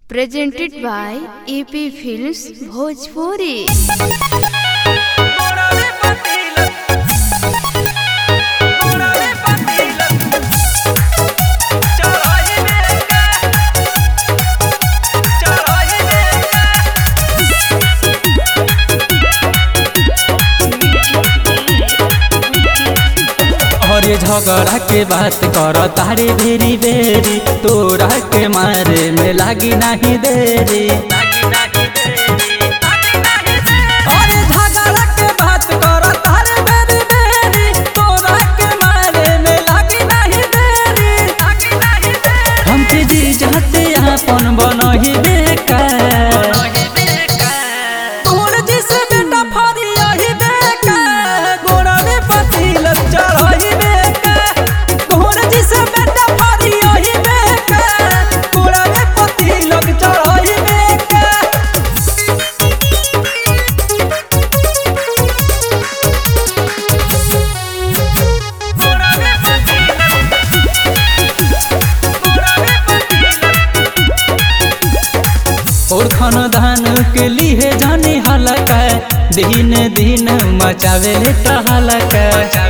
Presented by EP Films Bhojpuri। अरे झगड़ा के बात कर तारे भेरी बेरी तोरा के मारे में लागी नहीं देरी। अरे झगड़ा के बात कर तारे भेरी बेरी तोरा के मारे में लागी नहीं देरी। हमके जी जाते अपन बनही बेकार तोर जिस बेटा फरी यही बेकार गोड़ा में पति लग चढ़ही और खानदान के लिए जाने हलका दिन दिन मचावे हलका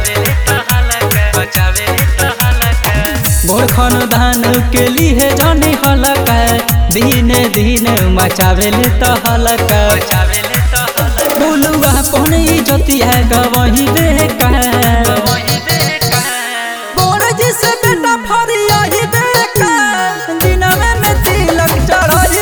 बोर खानदान के लिए जाने हलका दिन दिन मचावे हलका बोलुआ पन इज्जतिया गवही बेकार बोर जिसे बेटा फरी यही बेकार दिनवे में तिलक चढ़ही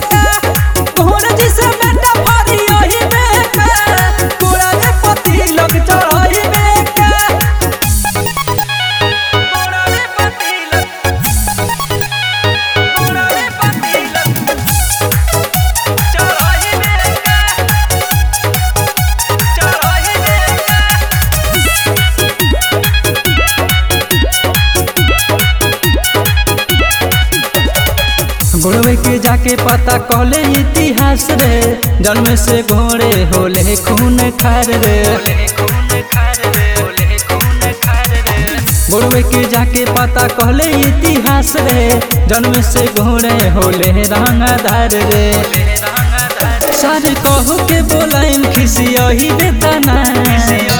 गोड़वे के जाके पता कहले इतिहास रे जन्म से घोड़े होले खून खार रे। गोड़वे के जाके पता कहले इतिहास रे जन्म से घोड़े होले रंगदार रे। सर कहू के बोलाइम खिसियही बेतना